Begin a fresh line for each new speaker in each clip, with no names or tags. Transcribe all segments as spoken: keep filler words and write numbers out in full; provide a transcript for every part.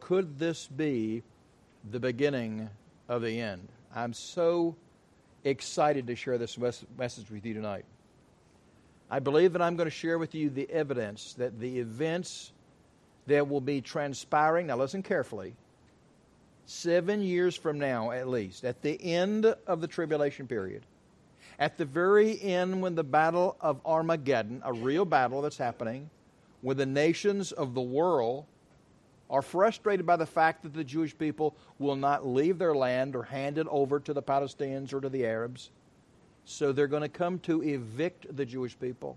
could this be the beginning of the end? I'm so excited to share this mes- message with you tonight. I believe that I'm going to share with you the evidence that the events that will be transpiring, now listen carefully, seven years from now at least, at the end of the tribulation period, at the very end when the battle of Armageddon, a real battle that's happening, when the nations of the world are frustrated by the fact that the Jewish people will not leave their land or hand it over to the Palestinians or to the Arabs. So they're going to come to evict the Jewish people.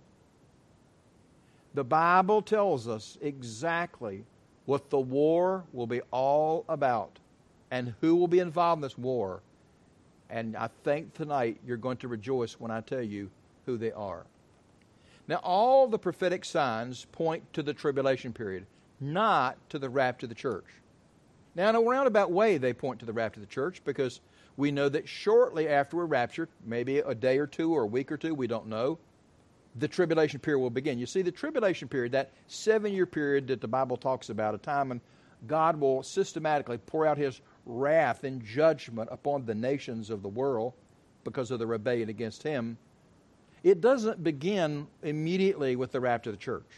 The Bible tells us exactly what the war will be all about and who will be involved in this war. And I think tonight you're going to rejoice when I tell you who they are. Now, all the prophetic signs point to the tribulation period, not to the rapture of the church. Now, in a roundabout way, they point to the rapture of the church because we know that shortly after we're raptured, maybe a day or two or a week or two, we don't know, the tribulation period will begin. You see, the tribulation period, that seven-year period that the Bible talks about, a time when God will systematically pour out His wrath and judgment upon the nations of the world because of the rebellion against Him, it doesn't begin immediately with the rapture of the church.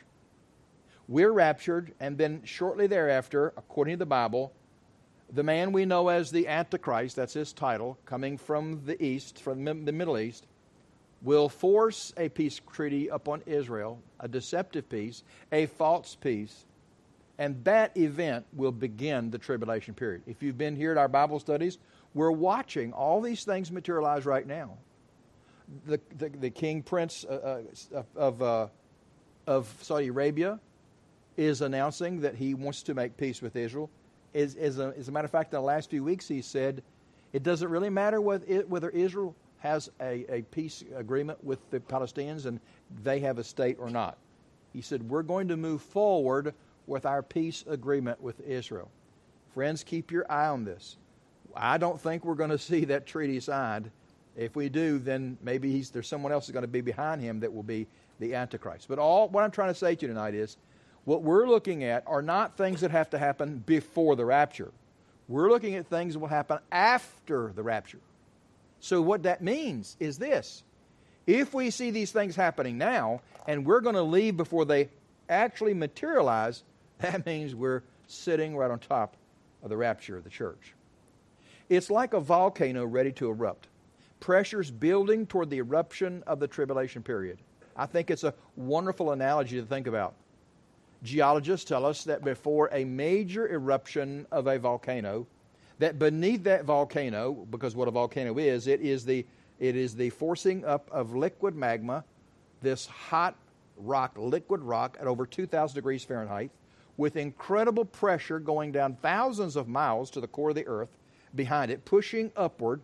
We're raptured, and then shortly thereafter, according to the Bible, the man we know as the Antichrist, that's his title, coming from the East, from the Middle East, will force a peace treaty upon Israel, a deceptive peace, a false peace, and that event will begin the tribulation period. If you've been here at our Bible studies, we're watching all these things materialize right now. The, the, the king prince uh, uh, of, uh, of Saudi Arabia is announcing that he wants to make peace with Israel. As, as, a, as a matter of fact, in the last few weeks, he said it doesn't really matter whether, it, whether Israel has a, a peace agreement with the Palestinians and they have a state or not. He said, we're going to move forward with our peace agreement with Israel. Friends, keep your eye on this. I don't think we're going to see that treaty signed. If we do, then maybe he's, there's someone else that's going to be behind him that will be the Antichrist. But all what I'm trying to say to you tonight is, what we're looking at are not things that have to happen before the rapture. We're looking at things that will happen after the rapture. So what that means is this. If we see these things happening now, and we're going to leave before they actually materialize, that means we're sitting right on top of the rapture of the church. It's like a volcano ready to erupt. Pressure's building toward the eruption of the tribulation period. I think it's a wonderful analogy to think about. Geologists tell us that before a major eruption of a volcano, that beneath that volcano, because what a volcano is, it is the it is the forcing up of liquid magma, this hot rock, liquid rock at over two thousand degrees Fahrenheit, with incredible pressure going down thousands of miles to the core of the earth behind it, pushing upward,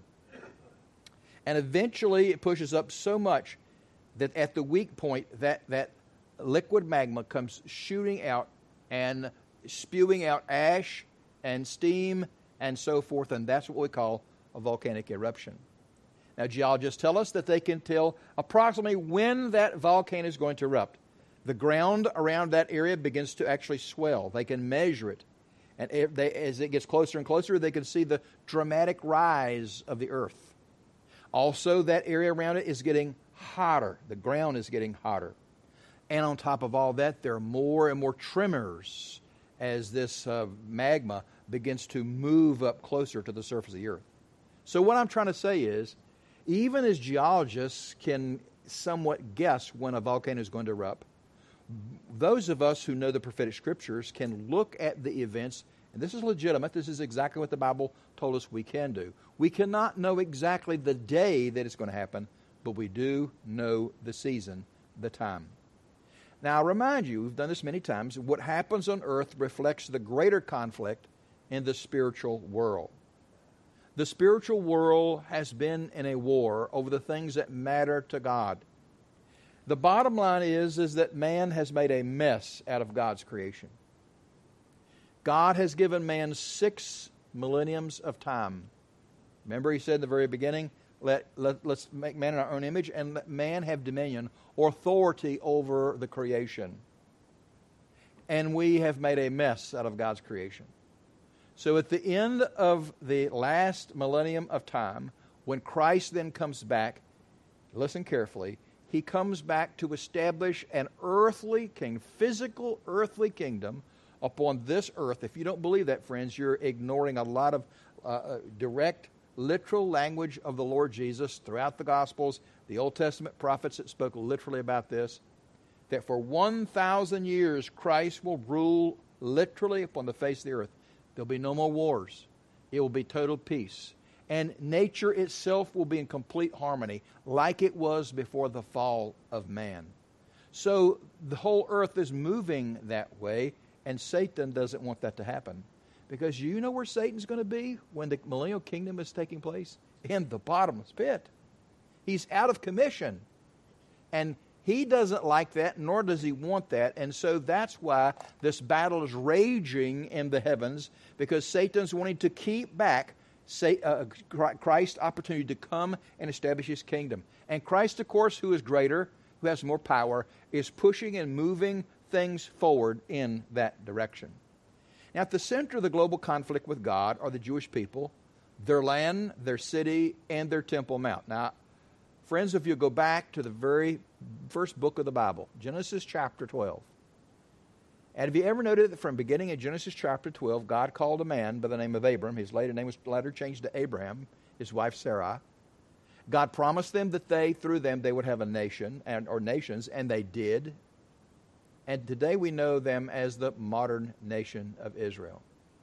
and eventually it pushes up so much that at the weak point, that, that liquid magma comes shooting out and spewing out ash and steam and so forth, and that's what we call a volcanic eruption. Now, geologists tell us that they can tell approximately when that volcano is going to erupt. The ground around that area begins to actually swell. They can measure it. And if they, as it gets closer and closer, they can see the dramatic rise of the earth. Also, that area around it is getting hotter. The ground is getting hotter. And on top of all that, there are more and more tremors as this uh, magma begins to move up closer to the surface of the earth. So what I'm trying to say is, even as geologists can somewhat guess when a volcano is going to erupt, those of us who know the prophetic scriptures can look at the events, and this is legitimate. This is exactly what the Bible told us we can do. We cannot know exactly the day that it's going to happen, but we do know the season, the time. Now, I remind you, we've done this many times, what happens on earth reflects the greater conflict in the spiritual world. The spiritual world has been in a war over the things that matter to God. The bottom line is, is that man has made a mess out of God's creation. God has given man six millenniums of time. Remember, he said in the very beginning, let, let, let's make man in our own image and let man have dominion or authority over the creation. And we have made a mess out of God's creation. So at the end of the last millennium of time, when Christ then comes back, listen carefully, he comes back to establish an earthly king, physical earthly kingdom upon this earth. If you don't believe that, friends, you're ignoring a lot of uh, direct, literal language of the Lord Jesus throughout the Gospels, the Old Testament prophets that spoke literally about this, that for one thousand years Christ will rule literally upon the face of the earth. There'll be no more wars. It will be total peace. And nature itself will be in complete harmony, like it was before the fall of man. So the whole earth is moving that way, and Satan doesn't want that to happen. Because you know where Satan's going to be when the millennial kingdom is taking place? In the bottomless pit. He's out of commission. And he doesn't like that, nor does he want that. And so that's why this battle is raging in the heavens, because Satan's wanting to keep back Christ's opportunity to come and establish his kingdom. And Christ, of course, who is greater, who has more power, is pushing and moving things forward in that direction. Now, at the center of the global conflict with God are the Jewish people, their land, their city, and their Temple Mount. Now, friends, if you go back to the very first book of the Bible, Genesis chapter twelve, and have you ever noted that from beginning of Genesis chapter twelve, God called a man by the name of Abram. His later name was later changed to Abraham, his wife Sarah. God promised them that they, through them, they would have a nation, and or nations, and they did. And today we know them as the modern nation of Israel.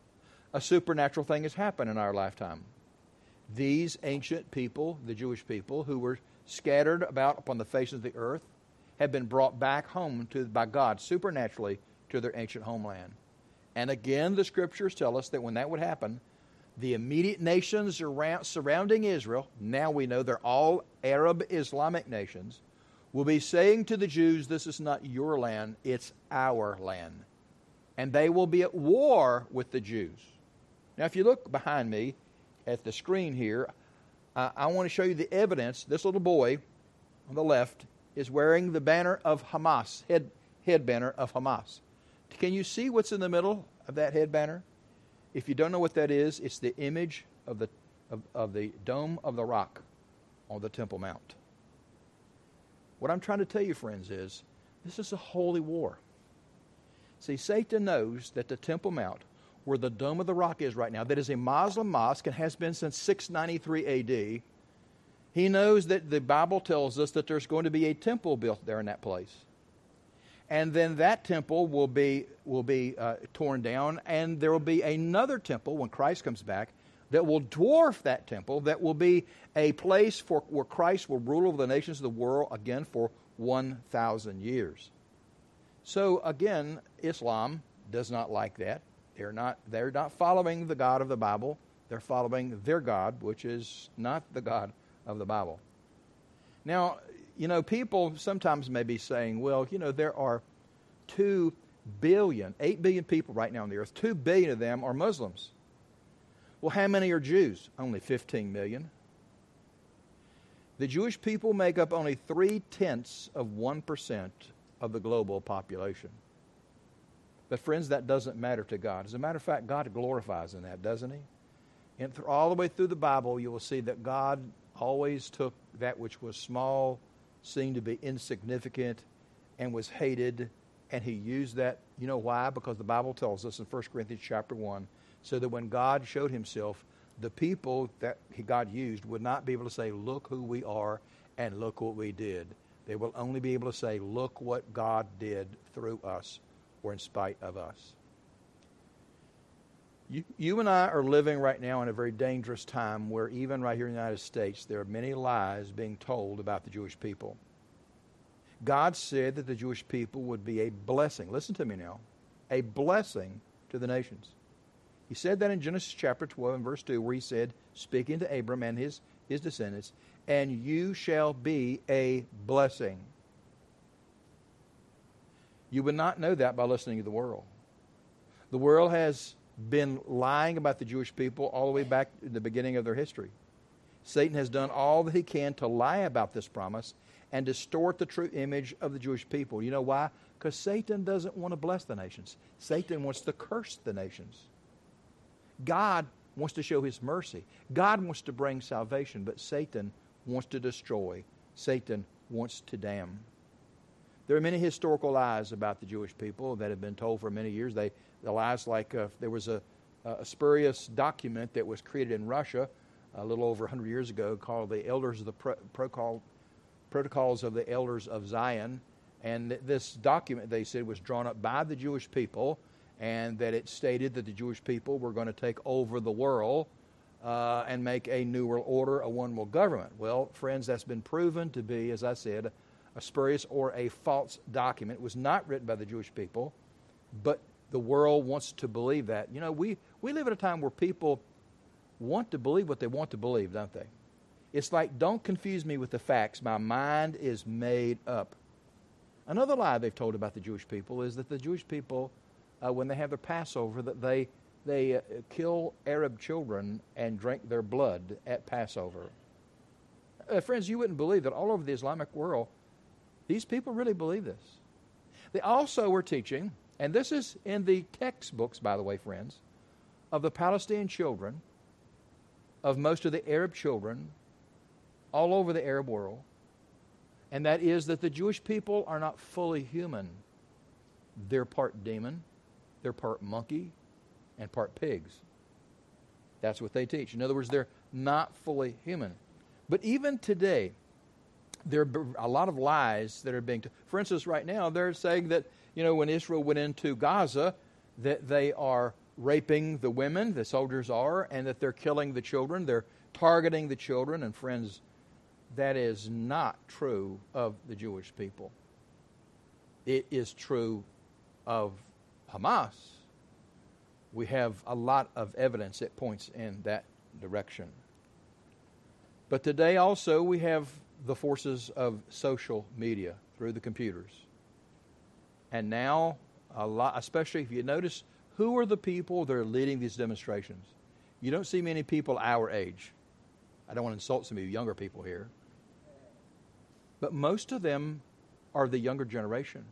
A supernatural thing has happened in our lifetime. These ancient people, the Jewish people, who were scattered about upon the face of the earth, have been brought back home to by God supernaturally to their ancient homeland. And again, the Scriptures tell us that when that would happen, the immediate nations around, surrounding Israel, now we know they're all Arab Islamic nations, will be saying to the Jews, this is not your land, it's our land. And they will be at war with the Jews. Now, if you look behind me at the screen here, uh, I want to show you the evidence. This little boy on the left is wearing the banner of Hamas, head, head banner of Hamas. Can you see what's in the middle of that head banner? If you don't know what that is, it's the image of the of, of the Dome of the Rock on the Temple Mount. What I'm trying to tell you, friends, is this is a holy war. See, Satan knows that the Temple Mount, where the Dome of the Rock is right now, that is a Muslim mosque and has been since six ninety-three A D, he knows that the Bible tells us that there's going to be a temple built there in that place. And then that temple will be will be uh, torn down, and there will be another temple when Christ comes back that will dwarf that temple, that will be a place for where Christ will rule over the nations of the world again for one thousand years. So again, Islam does not like that. They're not they're not following the God of the Bible. They're following their God, which is not the God of the Bible. Now, you know, people sometimes may be saying, well, you know, there are two billion, eight billion people right now on the earth. two billion of them are Muslims. Well, how many are Jews? Only fifteen million. The Jewish people make up only three-tenths of one percent of the global population. But friends, that doesn't matter to God. As a matter of fact, God glorifies in that, doesn't he? And through, all the way through the Bible, you will see that God always took that which was small, seemed to be insignificant, and was hated, and he used that. You know why? Because the Bible tells us in First Corinthians chapter one, so that when God showed himself, the people that God used would not be able to say, look who we are and look what we did. They will only be able to say, look what God did through us or in spite of us. You, you and I are living right now in a very dangerous time where even right here in the United States, there are many lies being told about the Jewish people. God said that the Jewish people would be a blessing. Listen to me now. A blessing to the nations. He said that in Genesis chapter twelve and verse two, where he said, speaking to Abram and his, his descendants, and you shall be a blessing. You would not know that by listening to the world. The world has been lying about the Jewish people all the way back to the beginning of their history. Satan has done all that he can to lie about this promise and distort the true image of the Jewish people. You know why? Because Satan doesn't want to bless the nations. Satan wants to curse the nations. God wants to show His mercy. God wants to bring salvation, but Satan wants to destroy. Satan wants to damn. There are many historical lies about the Jewish people that have been told for many years. They, the lies like uh, there was a, a spurious document that was created in Russia a little over one hundred years ago called the Elders of the Pro- Protocol, Protocols of the Elders of Zion. And th- this document, they said, was drawn up by the Jewish people, and that it stated that the Jewish people were going to take over the world uh, and make a new world order, a one world government. Well, friends, that's been proven to be, as I said, a spurious or a false document. It was not written by the Jewish people, but the world wants to believe that. You know, we, we live at a time where people want to believe what they want to believe, don't they? It's like, don't confuse me with the facts. My mind is made up. Another lie they've told about the Jewish people is that the Jewish people, uh, when they have their Passover, that they they uh, kill Arab children and drink their blood at Passover. Uh, friends, you wouldn't believe that all over the Islamic world, these people really believe this. They also were teaching, and this is in the textbooks, by the way, friends, of the Palestinian children, of most of the Arab children all over the Arab world, and that is that the Jewish people are not fully human. They're part demon, they're part monkey, and part pigs. That's what they teach. In other words, they're not fully human. But even today, there are a lot of lies that are being... T- For instance, right now, they're saying that, you know, when Israel went into Gaza, that they are raping the women, the soldiers are, and that they're killing the children. They're targeting the children. And friends, that is not true of the Jewish people. It is true of Hamas. We have a lot of evidence that points in that direction. But today also we have the forces of social media through the computers. And now, a lot, especially if you notice, who are the people that are leading these demonstrations? You don't see many people our age. I don't want to insult some of you younger people here. But most of them are the younger generation.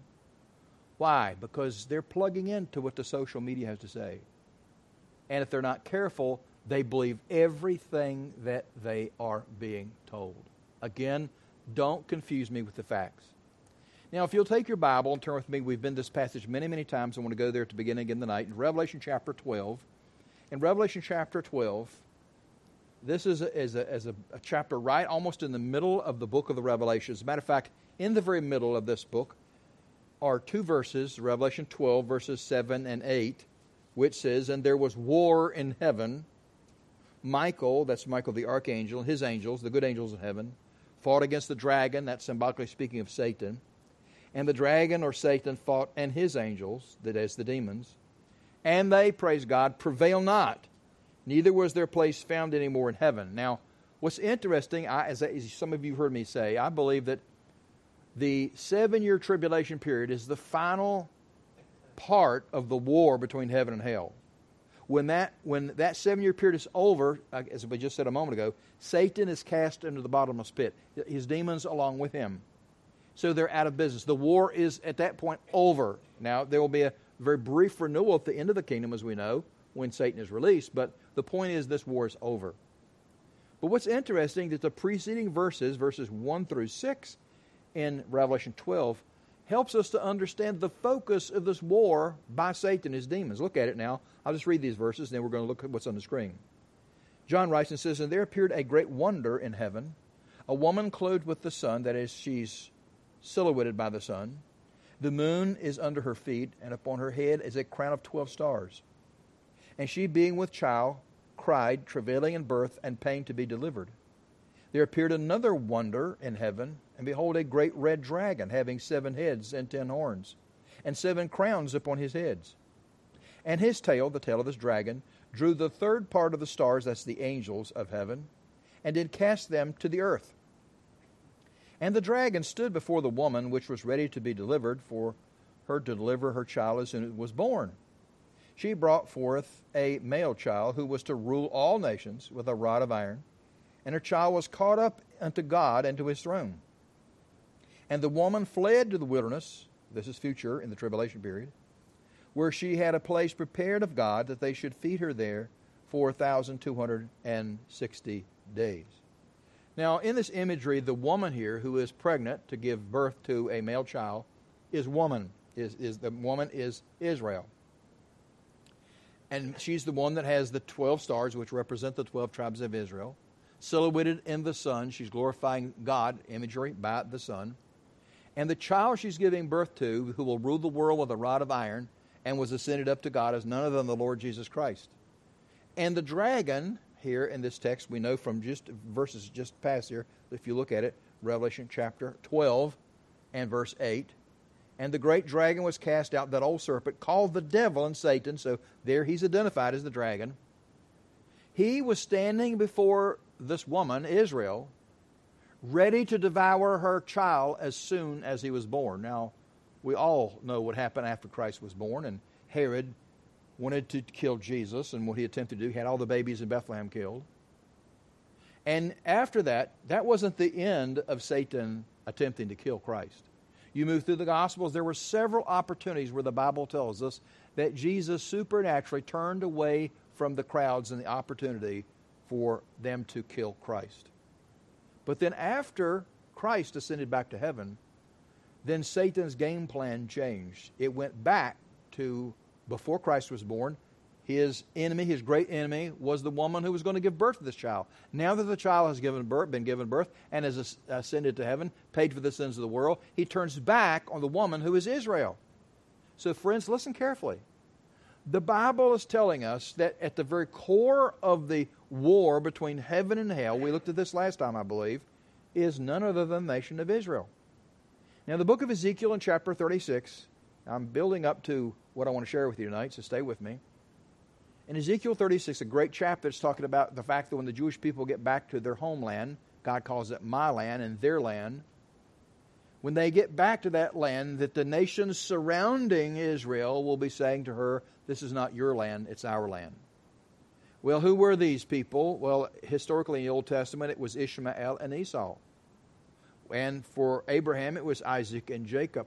Why? Because they're plugging into what the social media has to say. And if they're not careful, they believe everything that they are being told. Again, don't confuse me with the facts. Now, if you'll take your Bible and turn with me, we've been to this passage many, many times. I want to go there at the beginning of the night. In Revelation chapter twelve. In Revelation chapter twelve, this is, a, is, a, is a, a chapter right almost in the middle of the book of the Revelation. As a matter of fact, in the very middle of this book are two verses, Revelation twelve, verses seven and eight, which says, "And there was war in heaven. Michael," that's Michael the archangel, and his angels, the good angels of heaven, fought against the dragon," that's symbolically speaking of Satan. "And the dragon," or Satan, "fought, and his angels," that is, the demons. "And they," praise God, "prevail not, neither was their place found any more in heaven." Now, what's interesting, I, as, as some of you heard me say, I believe that the seven-year tribulation period is the final part of the war between heaven and hell. When that when that seven-year period is over, as we just said a moment ago, Satan is cast into the bottomless pit, his demons along with him. So they're out of business. The war is, at that point, over. Now, there will be a very brief renewal at the end of the kingdom, as we know, when Satan is released. But the point is, this war is over. But what's interesting is that the preceding verses, verses one through six in Revelation twelve, helps us to understand the focus of this war by Satan and his demons. Look at it now. I'll just read these verses, and then we're going to look at what's on the screen. John writes and says, "And there appeared a great wonder in heaven, a woman clothed with the sun," that is, she's silhouetted by the sun. "The moon is under her feet, and upon her head is a crown of twelve stars. And she, being with child, cried, travailing in birth and pain to be delivered. There appeared another wonder in heaven, and behold, a great red dragon, having seven heads and ten horns, and seven crowns upon his heads. And his tail," the tail of this dragon, "drew the third part of the stars," that's the angels of heaven, "and did cast them to the earth. And the dragon stood before the woman which was ready to be delivered, for her to deliver her child as soon as it was born. She brought forth a male child, who was to rule all nations with a rod of iron. And her child was caught up unto God and to his throne. And the woman fled to the wilderness," this is future in the tribulation period, "where she had a place prepared of God, that they should feed her there four thousand two hundred sixty days. Now, in this imagery, the woman here who is pregnant to give birth to a male child is woman. Is, is the woman is Israel. And she's the one that has the twelve stars, which represent the twelve tribes of Israel. Silhouetted in the sun, she's glorifying God, imagery, by the sun. And the child she's giving birth to, who will rule the world with a rod of iron, and was ascended up to God, is none other than the Lord Jesus Christ. And the dragon, here in this text, we know from just verses just past here, if you look at it, Revelation chapter twelve and verse eight. And the great dragon was cast out, that old serpent, called the devil and Satan. So there he's identified as the dragon. He was standing before this woman, Israel, ready to devour her child as soon as he was born. Now, we all know what happened after Christ was born, and Herod wanted to kill Jesus, and what he attempted to do, he had all the babies in Bethlehem killed. And after that, that wasn't the end of Satan attempting to kill Christ. You move through the Gospels, there were several opportunities where the Bible tells us that Jesus supernaturally turned away from the crowds and the opportunity for them to kill Christ. But then after Christ ascended back to heaven, then Satan's game plan changed. It went back to before Christ was born. His enemy, his great enemy, was the woman who was going to give birth to this child. Now that the child has given birth, been given birth and has ascended to heaven, paid for the sins of the world, he turns back on the woman who is Israel. So friends, listen carefully. The Bible is telling us that at the very core of the war between heaven and hell, we looked at this last time, I believe, is none other than the nation of Israel. Now, the book of Ezekiel in chapter thirty-six, I'm building up to what I want to share with you tonight, so stay with me. In Ezekiel thirty-six, a great chapter that's talking about the fact that when the Jewish people get back to their homeland, God calls it my land and their land, when they get back to that land, that the nations surrounding Israel will be saying to her, this is not your land, it's our land. Well, who were these people? Well, historically in the Old Testament, it was Ishmael and Esau. And for Abraham, it was Isaac and Jacob.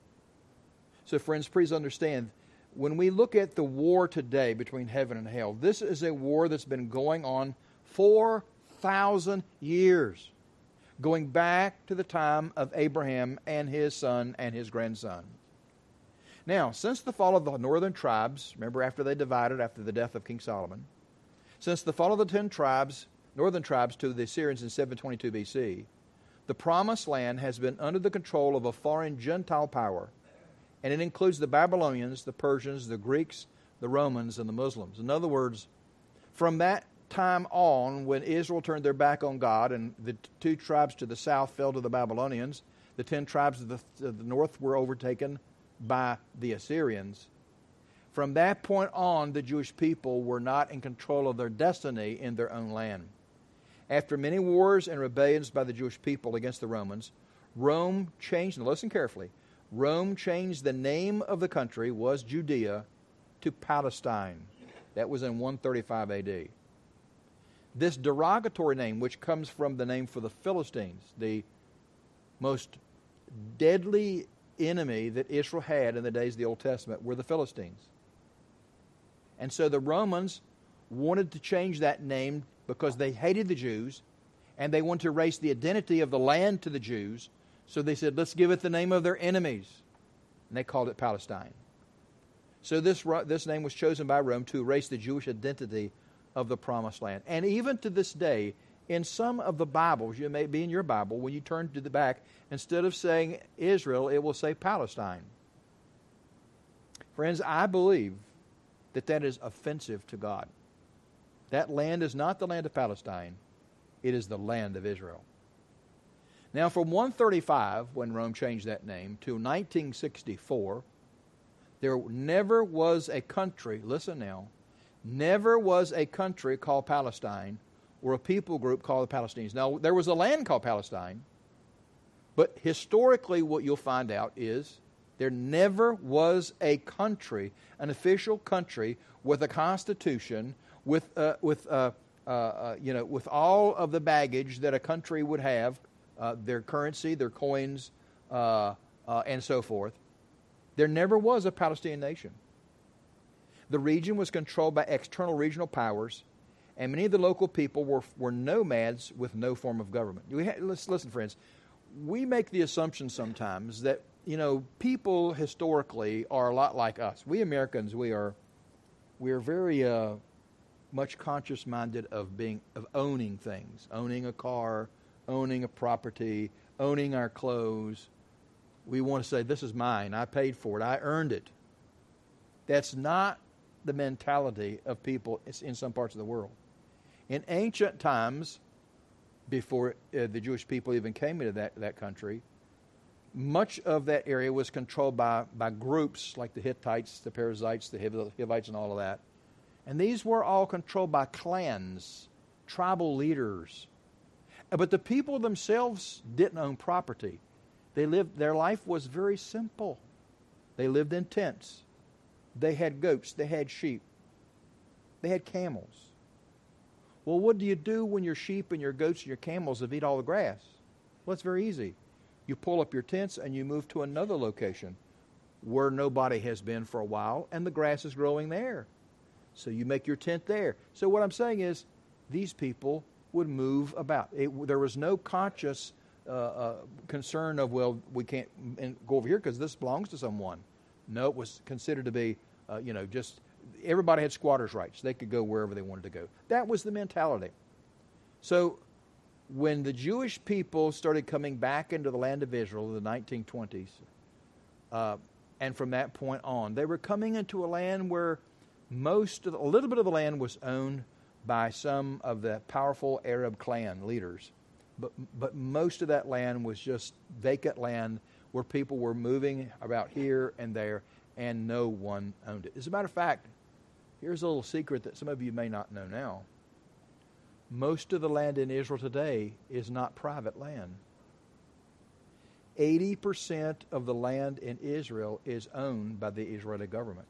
So friends, please understand, when we look at the war today between heaven and hell, this is a war that's been going on four thousand years, going back to the time of Abraham and his son and his grandson. Now, since the fall of the northern tribes, remember after they divided after the death of King Solomon, since the fall of the ten tribes, northern tribes to the Assyrians in seven twenty-two B C, the promised land has been under the control of a foreign Gentile power, and it includes the Babylonians, the Persians, the Greeks, the Romans, and the Muslims. In other words, from that time on, when Israel turned their back on God and the two tribes to the south fell to the Babylonians, the ten tribes of the, of the north were overtaken by the Assyrians. From that point on, the Jewish people were not in control of their destiny in their own land. After many wars and rebellions by the Jewish people against the Romans, Rome changed, and listen carefully, Rome changed the name of the country, was Judea, to Palestine. That was in one thirty-five A D. This derogatory name, which comes from the name for the Philistines, the most deadly enemy that Israel had in the days of the Old Testament, were the Philistines. And so the Romans wanted to change that name because they hated the Jews, and they wanted to erase the identity of the land to the Jews. So they said, let's give it the name of their enemies. And they called it Palestine. So this, this name was chosen by Rome to erase the Jewish identity of the promised land. And even to this day, in some of the Bibles, you may be in your Bible, when you turn to the back, instead of saying Israel, it will say Palestine. Friends, I believe that that is offensive to God. That land is not the land of Palestine. It is the land of Israel. Now, from one thirty-five, when Rome changed that name, to nineteen sixty-four, there never was a country, listen now, never was a country called Palestine or a people group called the Palestinians. Now, there was a land called Palestine, but historically what you'll find out is there never was a country, an official country with a constitution, with uh, with uh, uh, uh, you know, with all of the baggage that a country would have, uh, their currency, their coins, uh, uh, and so forth. There never was a Palestinian nation. The region was controlled by external regional powers, And many of the local people were, were nomads with no form of government. We ha- let's, listen, friends, we make the assumption sometimes that, you know, people historically are a lot like us. We Americans, we are we are very uh, much conscious-minded of being of owning things, owning a car, owning a property, owning our clothes. We want to say, this is mine. I paid for it. I earned it. That's not the mentality of people in some parts of the world. In ancient times, before uh, the Jewish people even came into that, that country, much of that area was controlled by, by groups like the Hittites, the Perizzites, the Hivites, and all of that. And these were all controlled by clans, tribal leaders. But the people themselves didn't own property. They lived, their life was very simple. They lived in tents. They had goats. They had sheep. They had camels. Well, what do you do when your sheep and your goats and your camels have eat all the grass? Well, it's very easy. You pull up your tents and you move to another location where nobody has been for a while and the grass is growing there. So you make your tent there. So what I'm saying is these people would move about. It, there was no conscious uh, uh, concern of, well, we can't go over here because this belongs to someone. No, it was considered to be, uh, you know, just everybody had squatters' rights. They could go wherever they wanted to go. That was the mentality. So when the Jewish people started coming back into the land of Israel in the nineteen twenties, uh, and from that point on, they were coming into a land where most of the, a little bit of the land was owned by some of the powerful Arab clan leaders, but but most of that land was just vacant land where people were moving about here and there, and no one owned it. As a matter of fact, here's a little secret that some of you may not know now. Most of the land in Israel today is not private land. eighty percent of the land in Israel is owned by the Israeli government.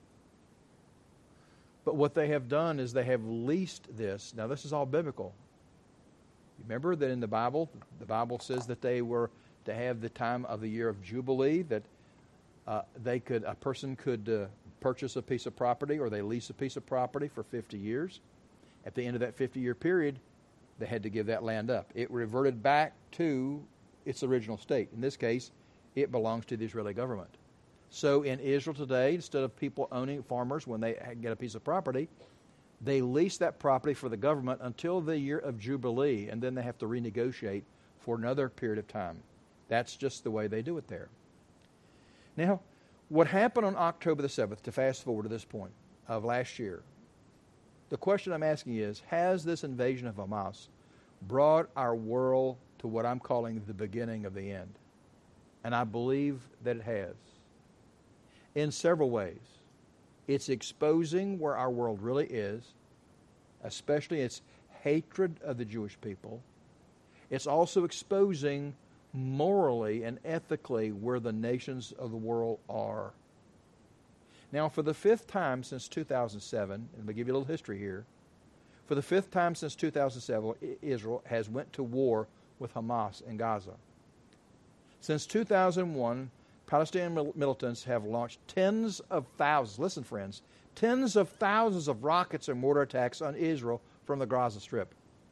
But what they have done is they have leased this. Now, this is all biblical. Remember that in the Bible, the Bible says that they were to have the time of the year of Jubilee, that uh, they could, a person could uh, purchase a piece of property or they lease a piece of property for fifty years. At the end of that fifty-year period, they had to give that land up. It reverted back to its original state. In this case, it belongs to the Israeli government. So in Israel today, instead of people owning, farmers, when they get a piece of property, they lease that property for the government until the year of Jubilee, and then they have to renegotiate for another period of time. That's just the way they do it there. Now, what happened on October the seventh, to fast forward to this point of last year, the question I'm asking is, has this invasion of Hamas brought our world to what I'm calling the beginning of the end? And I believe that it has. In several ways. It's exposing where our world really is, especially its hatred of the Jewish people. It's also exposing morally and ethically where the nations of the world are. Now, for the fifth time since two thousand seven, and I'll give you a little history here, for the fifth time since two thousand seven, Israel has went to war with Hamas in Gaza. Since two thousand one, Palestinian militants have launched tens of thousands, listen friends, tens of thousands of rockets and mortar attacks on Israel from the Gaza Strip.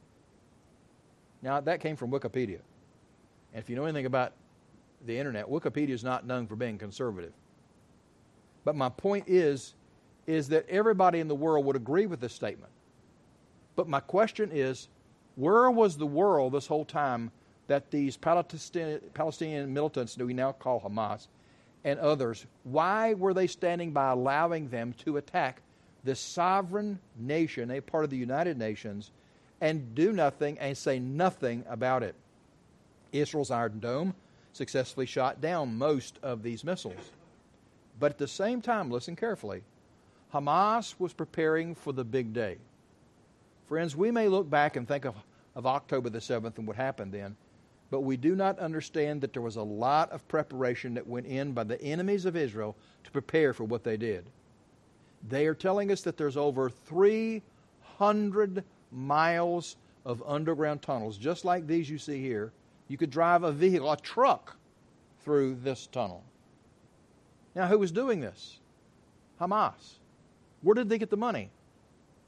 Now, that came from Wikipedia. And if you know anything about the internet, Wikipedia is not known for being conservative. But my point is, is that everybody in the world would agree with this statement. But my question is, where was the world this whole time that these Palestinian, Palestinian militants that we now call Hamas and others, why were they standing by allowing them to attack this sovereign nation, a part of the United Nations, and do nothing and say nothing about it? Israel's Iron Dome successfully shot down most of these missiles. But at the same time, listen carefully, Hamas was preparing for the big day. Friends, we may look back and think of, of October the seventh and what happened then, but we do not understand that there was a lot of preparation that went in by the enemies of Israel to prepare for what they did. They are telling us that there's over three hundred miles of underground tunnels, just like these you see here. You could drive a vehicle, a truck, through this tunnel. Now, who was doing this? Hamas. Where did they get the money?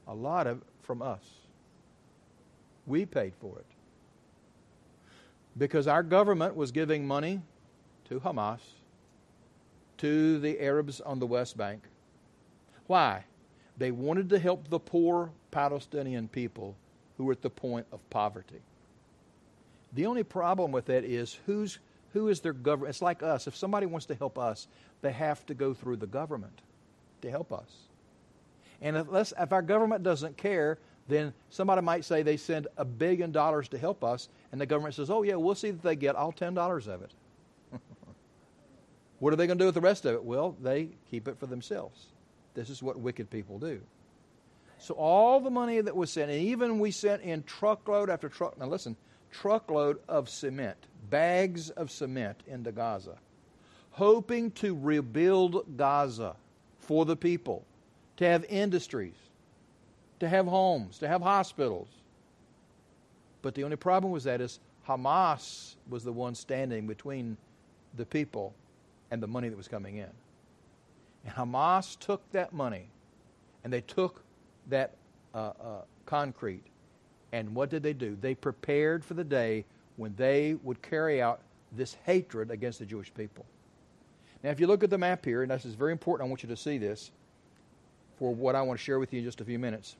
A lot of it from us. We paid for it. Because our government was giving money to Hamas, to the Arabs on the West Bank. Why? They wanted to help the poor Palestinian people who were at the point of poverty. The only problem with that is who's who is their government? It's like us. If somebody wants to help us, they have to go through the government to help us. And unless, if our government doesn't care, then somebody might say they send a billion dollars to help us, and the government says, oh, yeah, we'll see that they get all ten dollars of it. What are they going to do with the rest of it? Well, they keep it for themselves. This is what wicked people do. So all the money that was sent, and even we sent in truckload after truck, now listen, truckload of cement, bags of cement into Gaza, hoping to rebuild Gaza for the people, to have industries, to have homes, to have hospitals. But the only problem with that is Hamas was the one standing between the people and the money that was coming in. And Hamas took that money, and they took that uh, uh, concrete, and what did they do? They prepared for the day when they would carry out this hatred against the Jewish people. Now, if you look at the map here, and this is very important, I want you to see this for what I want to share with you in just a few minutes.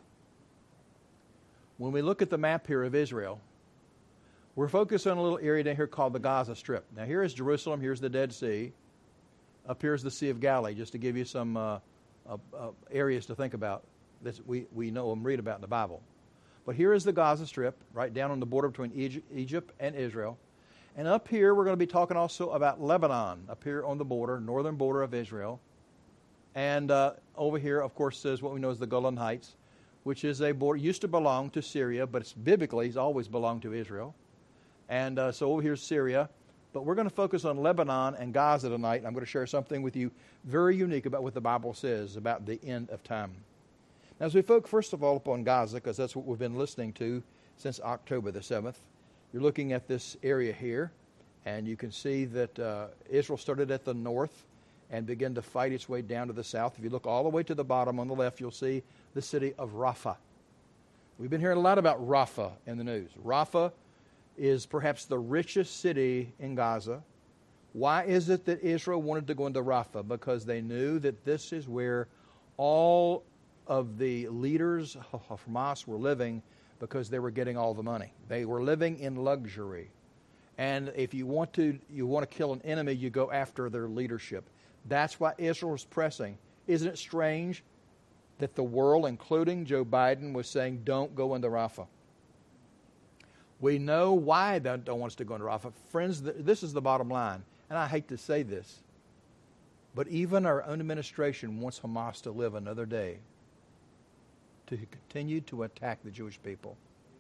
When we look at the map here of Israel, we're focused on a little area down here called the Gaza Strip. Now, here is Jerusalem. Here's the Dead Sea. Up here is the Sea of Galilee, just to give you some uh, uh, uh, areas to think about that we, we know and read about in the Bible. But here is the Gaza Strip, right down on the border between Egypt, Egypt and Israel. And up here, we're going to be talking also about Lebanon, up here on the border, northern border of Israel. And uh, over here, of course, is what we know as the Golan Heights, which is a border, used to belong to Syria, but it's biblically, it's always belonged to Israel. And uh, so over here is Syria. But we're going to focus on Lebanon and Gaza tonight. I'm going to share something with you very unique about what the Bible says about the end of time. Now, as we focus first of all upon Gaza, because that's what we've been listening to since October the seventh, you're looking at this area here, and you can see that uh, Israel started at the north and began to fight its way down to the south. If you look all the way to the bottom on the left, you'll see the city of Rafah. We've been hearing a lot about Rafah in the news. Rafah is perhaps the richest city in Gaza. Why is it that Israel wanted to go into Rafah? Because they knew that this is where all of the leaders of Hamas were living, because they were getting all the money. They were living in luxury. And if you want to you want to kill an enemy, you go after their leadership. That's why Israel was pressing. Isn't it strange that the world, including Joe Biden, was saying, don't go into Rafah? We know why they don't want us to go into Rafah. Friends, this is the bottom line. And I hate to say this, but even our own administration wants Hamas to live another day to continue to attack the Jewish people.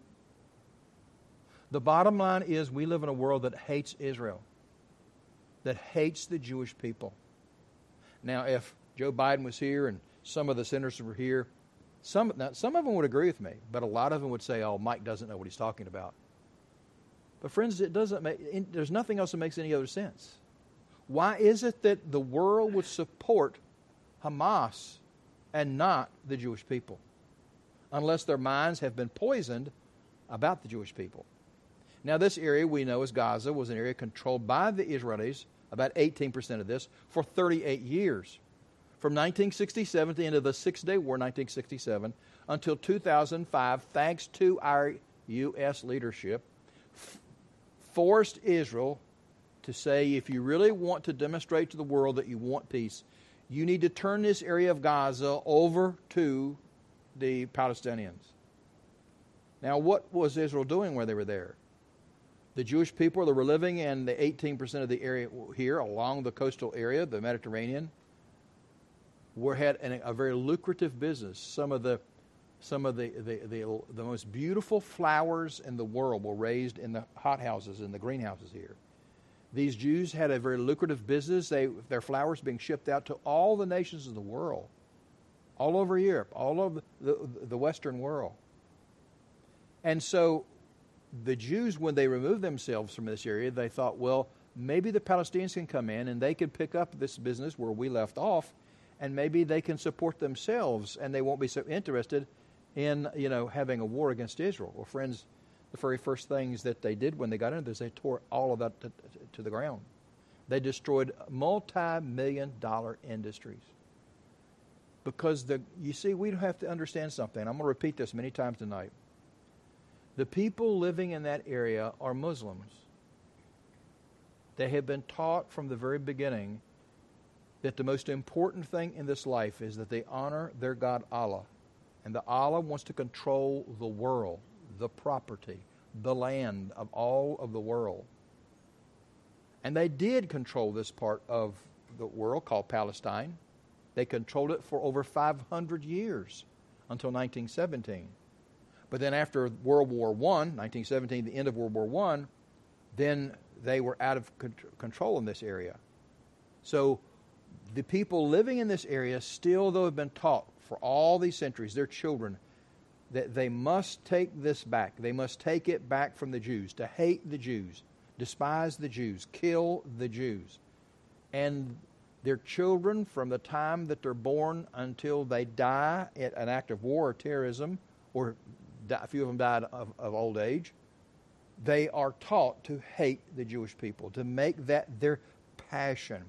The bottom line is we live in a world that hates Israel, that hates the Jewish people. Now, if Joe Biden was here and some of the senators were here, some, now, some of them would agree with me, but a lot of them would say, oh, Mike doesn't know what he's talking about. But friends, it doesn't make, there's nothing else that makes any other sense. Why is it that the world would support Hamas and not the Jewish people? Unless their minds have been poisoned about the Jewish people. Now, this area we know as Gaza was an area controlled by the Israelis, about eighteen percent of this, for thirty-eight years. From nineteen sixty-seven to the end of the Six-Day War, nineteen sixty-seven, until two thousand five, thanks to our U S leadership, f- forced Israel to say, if you really want to demonstrate to the world that you want peace, you need to turn this area of Gaza over to the Palestinians. Now, what was Israel doing while they were there? The Jewish people that were living in the eighteen percent of the area here along the coastal area, the Mediterranean, were had an, a very lucrative business. Some of the some of the, the, the, the most beautiful flowers in the world were raised in the hothouses, in the greenhouses here. These Jews had a very lucrative business. They, their flowers being shipped out to all the nations of the world, all over Europe, all over the, the Western world. And so the Jews, when they removed themselves from this area, they thought, well, maybe the Palestinians can come in and they can pick up this business where we left off, and maybe they can support themselves and they won't be so interested in, you know, having a war against Israel. Well, friends, the very first things that they did when they got into this, they tore all of that to, to the ground. They destroyed multi-million dollar industries. Because, the you see, we have to understand something. I'm going to repeat this many times tonight. The people living in that area are Muslims. They have been taught from the very beginning that the most important thing in this life is that they honor their God Allah. And that Allah wants to control the world, the property, the land of all of the world. And they did control this part of the world called Palestine. They controlled it for over five hundred years until nineteen seventeen. But then after World War One, nineteen seventeen, the end of World War One, then they were out of control in this area. So the people living in this area still, though, have been taught for all these centuries, their children, that they must take this back. They must take it back from the Jews, to hate the Jews, despise the Jews, kill the Jews. And their children, from the time that they're born until they die at an act of war or terrorism, or a few of them died of, of old age, they are taught to hate the Jewish people, to make that their passion.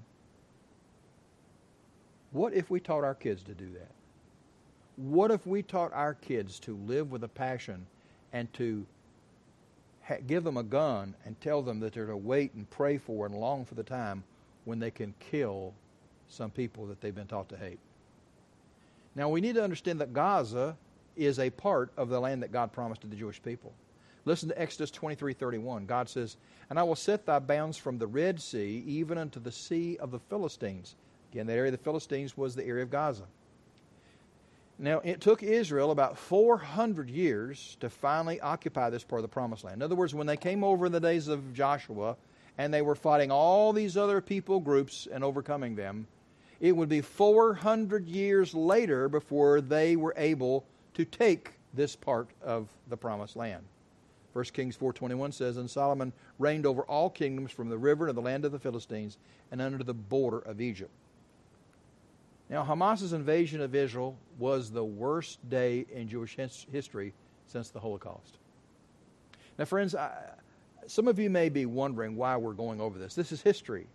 What if we taught our kids to do that? What if we taught our kids to live with a passion and to ha- give them a gun and tell them that they're to wait and pray for and long for the time when they can kill some people that they've been taught to hate? Now, we need to understand that Gaza is a part of the land that God promised to the Jewish people. Listen to Exodus twenty-three thirty-one. God says, "And I will set thy bounds from the Red Sea even unto the sea of the Philistines." Again, that area of the Philistines was the area of Gaza. Now, it took Israel about four hundred years to finally occupy this part of the Promised Land. In other words, when they came over in the days of Joshua and they were fighting all these other people groups and overcoming them, it would be four hundred years later before they were able to take this part of the Promised Land. First Kings four twenty-one says, "And Solomon reigned over all kingdoms from the river to the land of the Philistines and under the border of Egypt." Now, Hamas's invasion of Israel was the worst day in Jewish his- history since the Holocaust. Now, friends, I, some of you may be wondering why we're going over this. This is history.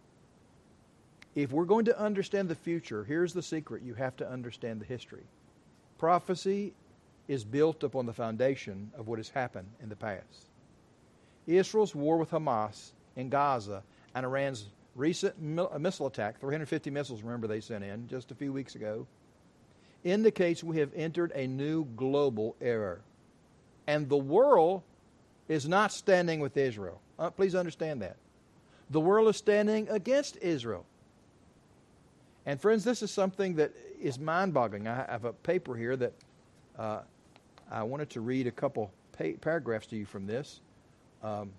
If we're going to understand the future, here's the secret. You have to understand the history. Prophecy is built upon the foundation of what has happened in the past. Israel's war with Hamas in Gaza and Iran's recent missile attack, three hundred fifty missiles, remember, they sent in just a few weeks ago, indicates we have entered a new global era. And the world is not standing with Israel. Uh, please understand that. The world is standing against Israel. And friends, this is something that is mind-boggling. I have a paper here that uh, I wanted to read a couple pa- paragraphs to you from this. Um,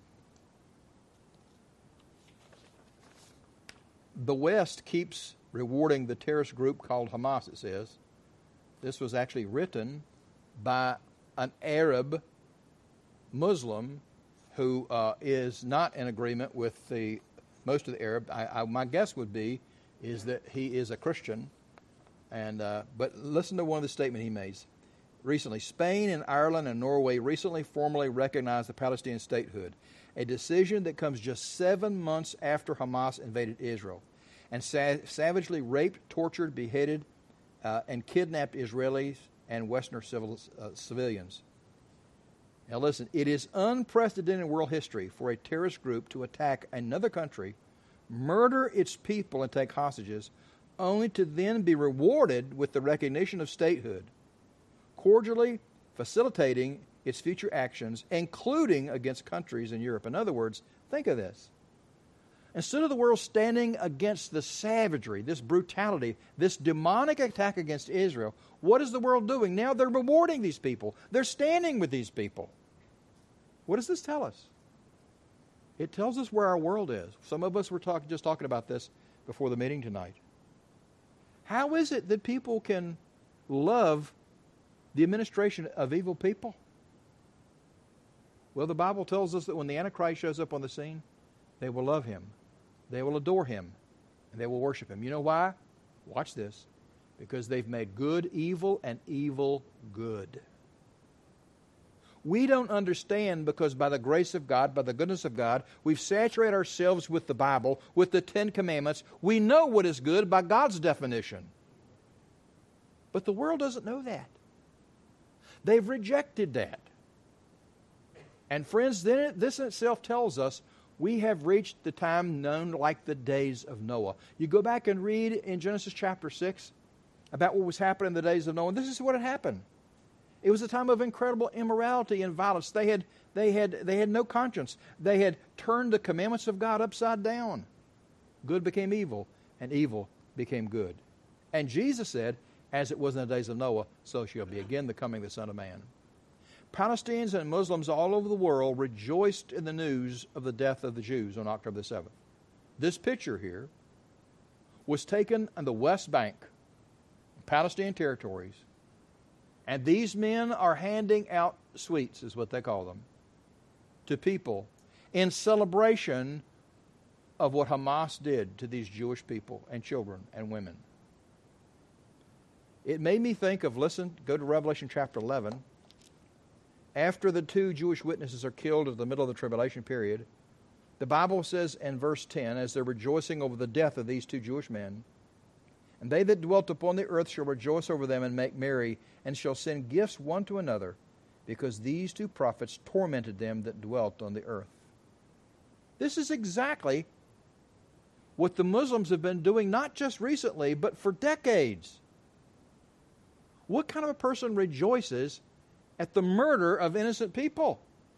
the West keeps rewarding the terrorist group called Hamas, it says. This was actually written by an Arab Muslim who uh, is not in agreement with the most of the Arab. I, I, my guess would be is that he is a Christian. And uh, but listen to one of the statements he made recently. "Spain and Ireland and Norway recently formally recognized the Palestinian statehood, a decision that comes just seven months after Hamas invaded Israel and sa- savagely raped, tortured, beheaded, uh, and kidnapped Israelis and Western civil, uh, civilians. Now listen, it is unprecedented in world history for a terrorist group to attack another country, murder its people and take hostages, only to then be rewarded with the recognition of statehood, cordially facilitating its future actions, including against countries in Europe." In other words, think of this. Instead of the world standing against the savagery, this brutality, this demonic attack against Israel, what is the world doing? Now they're rewarding these people. They're standing with these people. What does this tell us? It tells us where our world is. Some of us were talk, just talking about this before the meeting tonight. How is it that people can love the administration of evil people? Well, the Bible tells us that when the Antichrist shows up on the scene, they will love him, they will adore him, and they will worship him. You know why? Watch this. Because they've made good evil and evil good. We don't understand because by the grace of God, by the goodness of God, we've saturated ourselves with the Bible, with the Ten Commandments. We know what is good by God's definition. But the world doesn't know that. They've rejected that. And friends, then this in itself tells us we have reached the time known like the days of Noah. You go back and read in Genesis chapter six about what was happening in the days of Noah. And this is what had happened. It was a time of incredible immorality and violence. They had, they had, they had no conscience. They had turned the commandments of God upside down. Good became evil, and evil became good. And Jesus said, as it was in the days of Noah, so shall be again the coming of the Son of Man. Palestinians and Muslims all over the world rejoiced in the news of the death of the Jews on October the seventh. This picture here was taken on the West Bank, Palestinian territories, and these men are handing out sweets, is what they call them, to people in celebration of what Hamas did to these Jewish people and children and women. It made me think of, listen, go to Revelation chapter eleven. After the two Jewish witnesses are killed in the middle of the tribulation period, the Bible says in verse ten, as they're rejoicing over the death of these two Jewish men, and they that dwelt upon the earth shall rejoice over them and make merry, and shall send gifts one to another, because these two prophets tormented them that dwelt on the earth. This is exactly what the Muslims have been doing, not just recently, but for decades. What kind of a person rejoices at the murder of innocent people?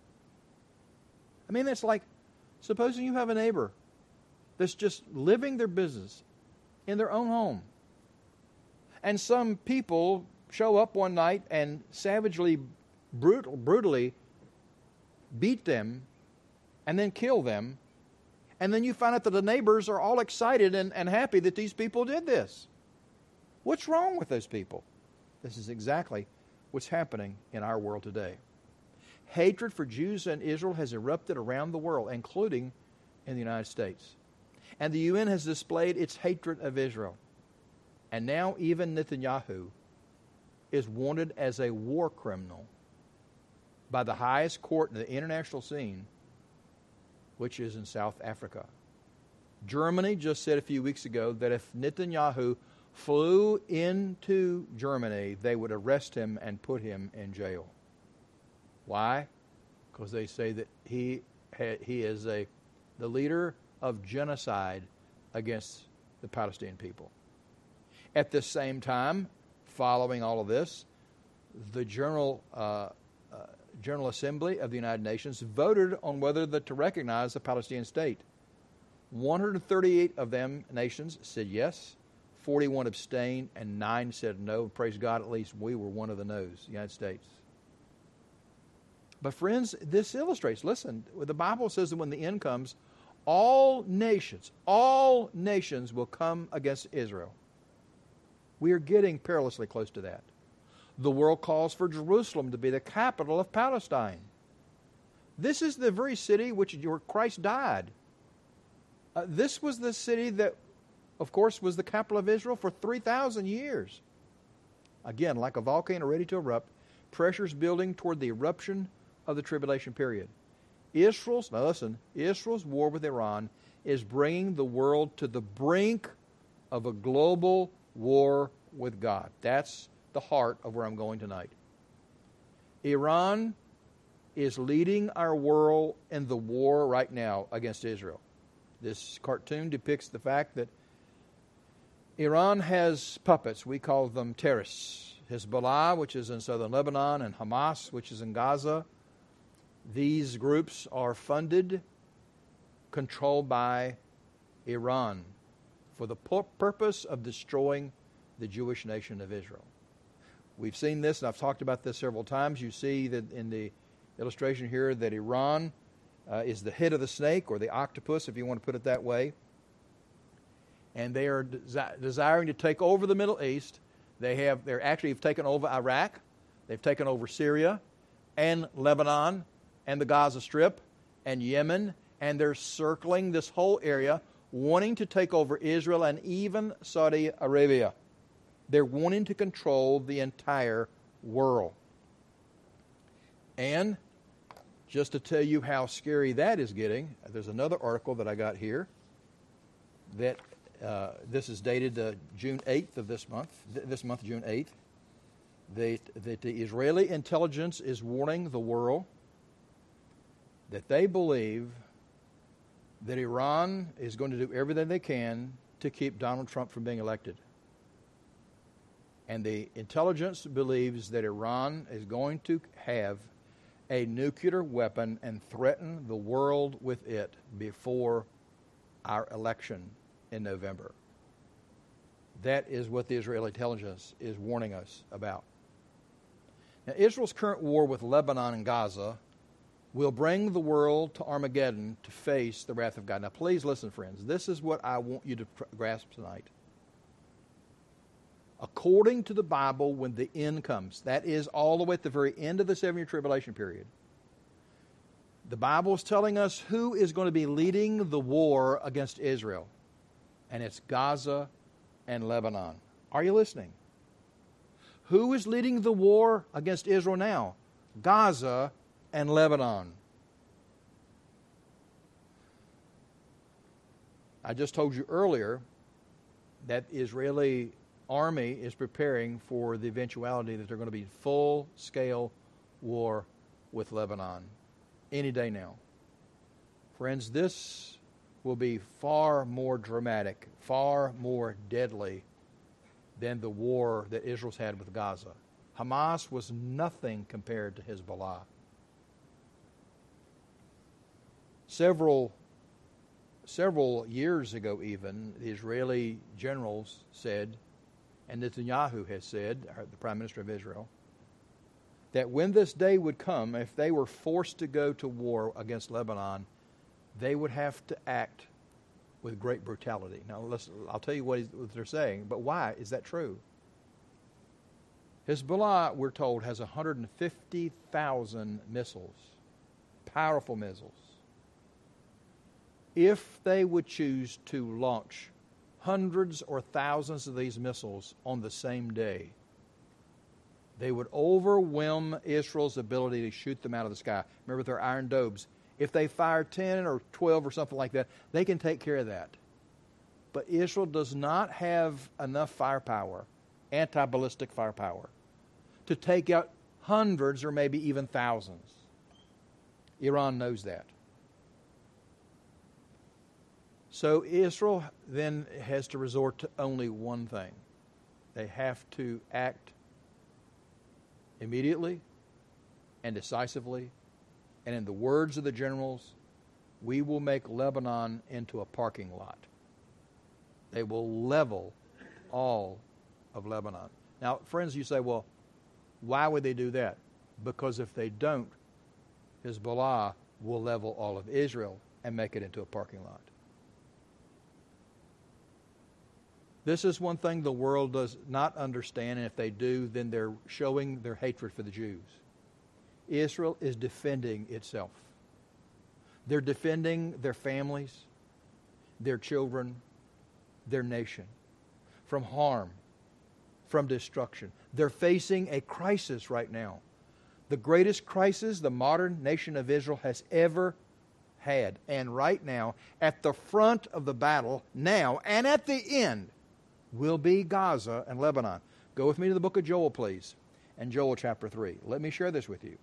I mean, it's like, supposing you have a neighbor that's just living their business in their own home, and some people show up one night and savagely, brutal, brutally beat them and then kill them, and then you find out that the neighbors are all excited and, and happy that these people did this. What's wrong with those people? This is exactly what's happening in our world today. Hatred for Jews and Israel has erupted around the world, including in the United States. And the U N has displayed its hatred of Israel. And now even Netanyahu is wanted as a war criminal by the highest court in the international scene, which is in South Africa. Germany just said a few weeks ago that if Netanyahu flew into Germany, they would arrest him and put him in jail. Why? Because they say that he he is a the leader of genocide against the Palestinian people. At the same time, following all of this, the General uh, uh, General Assembly of the United Nations voted on whether the, to recognize the Palestinian state. one hundred thirty-eight of them nations said yes, forty-one abstained, and nine said no. Praise God, at least we were one of the no's, the United States. But friends, this illustrates, listen, the Bible says that when the end comes, all nations, all nations will come against Israel. We are getting perilously close to that. The world calls for Jerusalem to be the capital of Palestine. This is the very city which where Christ died. Uh, this was the city that, of course, was the capital of Israel for three thousand years. Again, like a volcano ready to erupt, pressure's building toward the eruption of the tribulation period. Israel's, now listen, Israel's war with Iran is bringing the world to the brink of a global war with God. That's the heart of where I'm going tonight. Iran is leading our world in the war right now against Israel. This cartoon depicts the fact that Iran has puppets. We call them terrorists. Hezbollah, which is in southern Lebanon, and Hamas, which is in Gaza. These groups are funded, controlled by Iran for the purpose of destroying the Jewish nation of Israel. We've seen this, and I've talked about this several times. You see that in the illustration here that Iran uh, is the head of the snake, or the octopus, if you want to put it that way. And they are desi- desiring to take over the Middle East. They have, they're actually have taken over Iraq. They've taken over Syria and Lebanon and the Gaza Strip and Yemen. And they're circling this whole area, wanting to take over Israel and even Saudi Arabia. They're wanting to control the entire world. And just to tell you how scary that is getting, there's another article that I got here that uh, this is dated uh, June eighth of this month, th- this month, June eighth, that, that the Israeli intelligence is warning the world that they believe that Iran is going to do everything they can to keep Donald Trump from being elected. And the intelligence believes that Iran is going to have a nuclear weapon and threaten the world with it before our election in November. That is what the Israeli intelligence is warning us about. Now, Israel's current war with Lebanon and Gaza will bring the world to Armageddon to face the wrath of God. Now, please listen, friends. This is what I want you to grasp tonight. According to the Bible, when the end comes, that is all the way at the very end of the seven-year tribulation period, the Bible is telling us who is going to be leading the war against Israel. And it's Gaza and Lebanon. Are you listening? Who is leading the war against Israel now? Gaza and Lebanon. I just told you earlier that the Israeli army is preparing for the eventuality that they're going to be full-scale war with Lebanon any day now. Friends, this will be far more dramatic, far more deadly than the war that Israel's had with Gaza. Hamas was nothing compared to Hezbollah. Several, several years ago even, the Israeli generals said, and Netanyahu has said, the Prime Minister of Israel, that when this day would come, if they were forced to go to war against Lebanon, they would have to act with great brutality. Now, listen, I'll tell you what, what they're saying, but why is that true? Hezbollah, we're told, has one hundred fifty thousand missiles, powerful missiles. If they would choose to launch hundreds or thousands of these missiles on the same day, they would overwhelm Israel's ability to shoot them out of the sky. Remember, they're iron domes. If they fire ten or twelve or something like that, they can take care of that. But Israel does not have enough firepower, anti-ballistic firepower, to take out hundreds or maybe even thousands. Iran knows that. So Israel then has to resort to only one thing. They have to act immediately and decisively. And in the words of the generals, we will make Lebanon into a parking lot. They will level all of Lebanon. Now, friends, you say, well, why would they do that? Because if they don't, Hezbollah will level all of Israel and make it into a parking lot. This is one thing the world does not understand, and if they do, then they're showing their hatred for the Jews. Israel is defending itself. They're defending their families, their children, their nation from harm, from destruction. They're facing a crisis right now. The greatest crisis the modern nation of Israel has ever had. And right now, at the front of the battle, now and at the end, will be Gaza and Lebanon. Go with me to the book of Joel, please, and Joel chapter three. Let me share this with you.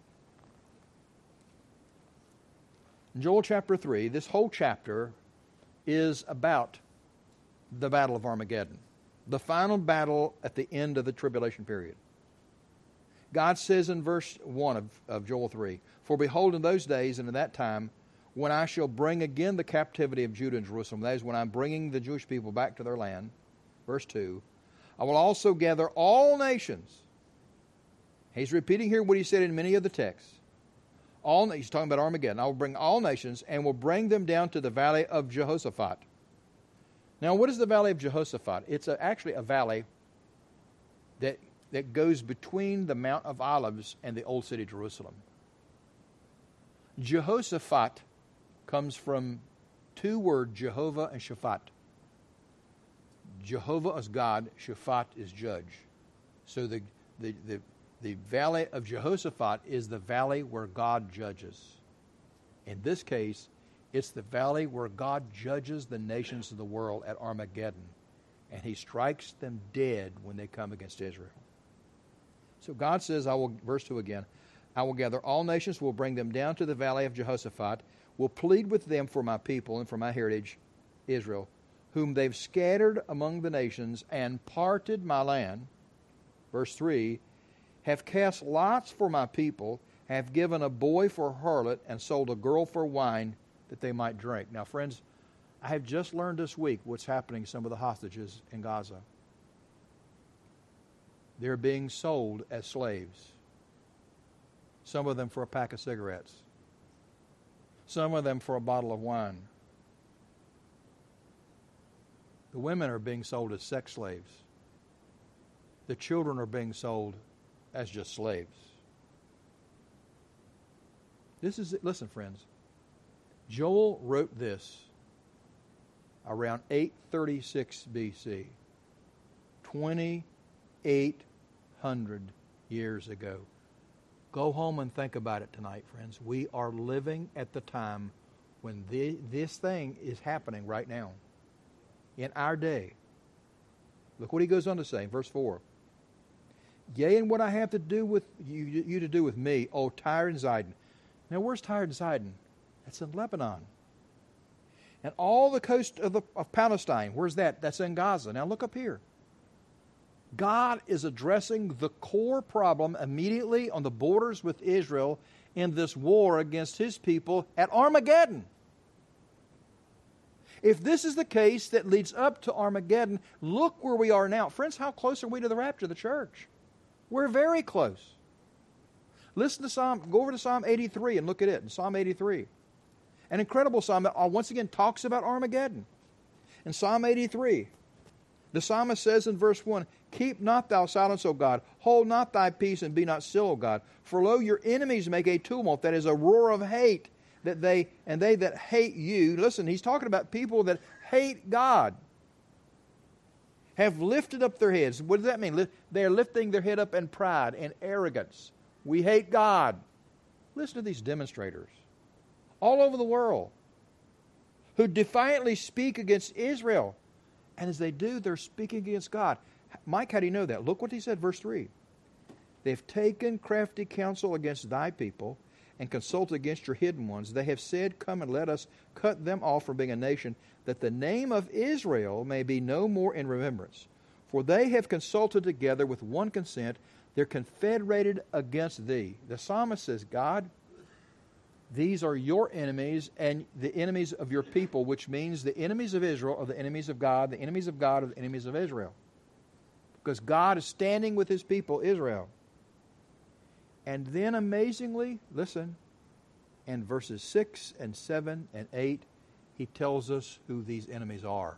In Joel chapter three, this whole chapter is about the battle of Armageddon, the final battle at the end of the tribulation period. God says in verse one of, of Joel three, "For behold, in those days and in that time, when I shall bring again the captivity of Judah and Jerusalem," that is, when I'm bringing the Jewish people back to their land, verse two, "I will also gather all nations." He's repeating here what he said in many of the texts. All, he's talking about Armageddon. "I will bring all nations and will bring them down to the valley of Jehoshaphat." Now, what is the valley of Jehoshaphat? It's a, actually a valley that, that goes between the Mount of Olives and the Old City, Jerusalem. Jehoshaphat comes from two words, Jehovah and Shaphat. Jehovah is God, Shaphat is judge. So the, the, the, the valley of Jehoshaphat is the valley where God judges. In this case, it's the valley where God judges the nations of the world at Armageddon. And he strikes them dead when they come against Israel. So God says, I will, verse two again, I will gather all nations, will bring them down to the valley of Jehoshaphat, will plead with them for my people and for my heritage, Israel, whom they've scattered among the nations and parted my land. Verse three, have cast lots for my people, have given a boy for harlot, and sold a girl for wine that they might drink. Now, friends, I have just learned this week what's happening to some of the hostages in Gaza. They're being sold as slaves. Some of them for a pack of cigarettes. Some of them for a bottle of wine. The women are being sold as sex slaves. The children are being sold as just slaves. This is it. Listen, friends. Joel wrote this around eight thirty-six B C, twenty-eight hundred years ago. Go home and think about it tonight, friends. We are living at the time when the, this thing is happening right now. In our day. Look what he goes on to say, verse four. Yea, and what I have to do with you, you to do with me, O Tyre and Zidon. Now, where's Tyre and Zidon? That's in Lebanon. And all the coast of, the, of Palestine, where's that? That's in Gaza. Now, look up here. God is addressing the core problem immediately on the borders with Israel in this war against his people at Armageddon. If this is the case that leads up to Armageddon, look where we are now. Friends, how close are we to the rapture of the church? We're very close. Listen to Psalm, go over to Psalm eighty-three and look at it. In Psalm eighty-three. An incredible psalm that once again talks about Armageddon. In Psalm eighty-three, the psalmist says in verse one, keep not thou silence, O God. Hold not thy peace and be not still, O God. For lo, your enemies make a tumult, that is a roar of hate, that they and they that hate you. Listen, he's talking about people that hate God. Have lifted up their heads. What does that mean? They are lifting their head up in pride and arrogance. We hate God. Listen to these demonstrators all over the world who defiantly speak against Israel. And as they do, they're speaking against God. Mike, how do you know that? Look what he said, verse three. They've taken crafty counsel against thy people and consulted against your hidden ones. They have said, come and let us cut them off from being a nation, that the name of Israel may be no more in remembrance. For they have consulted together with one consent. They're confederated against thee. The psalmist says, God, these are your enemies and the enemies of your people, which means the enemies of Israel are the enemies of God. The enemies of God are the enemies of Israel. Because God is standing with his people, Israel. And then amazingly, listen, in verses six and seven and eight, he tells us who these enemies are.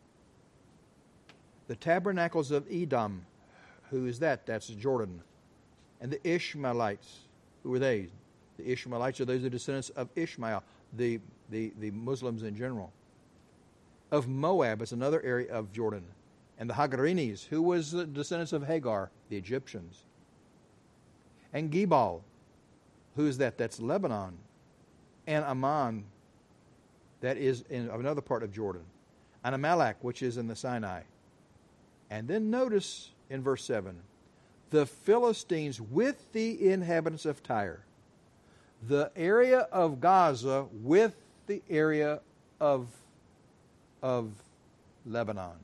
The tabernacles of Edom. Who is that? That's Jordan. And the Ishmaelites. Who are they? The Ishmaelites are those who are descendants of Ishmael, the, the, the Muslims in general. Of Moab is another area of Jordan. And the Hagarinis, who was the descendants of Hagar, the Egyptians. And Gebal, who is that? That's Lebanon. And Ammon, that is in another part of Jordan. And Amalek, which is in the Sinai. And then notice in verse seven, the Philistines with the inhabitants of Tyre. The area of Gaza with the area of, of Lebanon.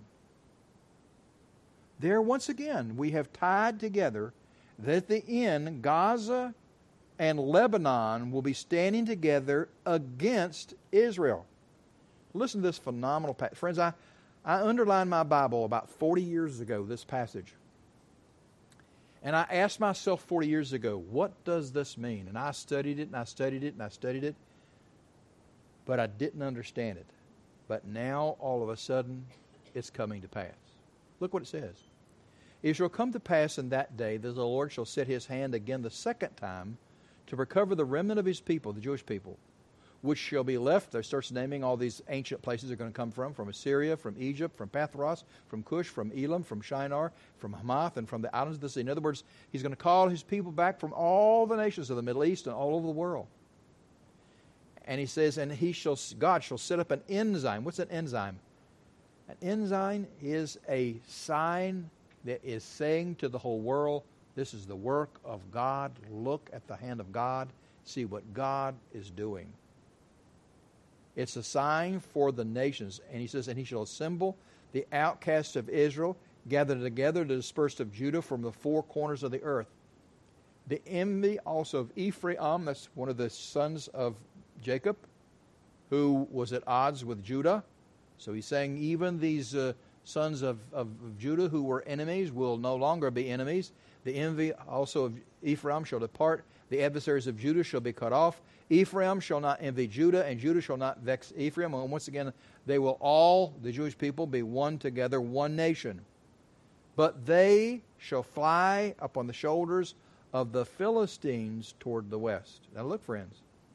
There, once again, we have tied together that at the end, Gaza and Lebanon will be standing together against Israel. Listen to this phenomenal passage. Friends, I, I underlined my Bible about forty years ago, this passage. And I asked myself forty years ago, what does this mean? And I studied it, and I studied it, and I studied it. But I didn't understand it. But now, all of a sudden, it's coming to pass. Look what it says. It shall come to pass in that day that the Lord shall set his hand again the second time to recover the remnant of his people, the Jewish people, which shall be left. They starts naming all these ancient places they're going to come from, from Assyria, from Egypt, from Pathros, from Cush, from Elam, from Shinar, from Hamath, and from the islands of the sea. In other words, he's going to call his people back from all the nations of the Middle East and all over the world. And he says, and he shall, God shall set up an ensign. What's an ensign? An ensign is a sign that is saying to the whole world, this is the work of God. Look at the hand of God. See what God is doing. It's a sign for the nations. And he says, and he shall assemble the outcasts of Israel, gather together the dispersed of Judah from the four corners of the earth. The envy also of Ephraim, that's one of the sons of Jacob, who was at odds with Judah. So he's saying even these uh, sons of, of, of Judah who were enemies will no longer be enemies. The envy also of Ephraim shall depart. The adversaries of Judah shall be cut off. Ephraim shall not envy Judah, and Judah shall not vex Ephraim. And once again, they will all, the Jewish people, be one together, one nation. But they shall fly upon the shoulders of the Philistines toward the west. Now look, friends.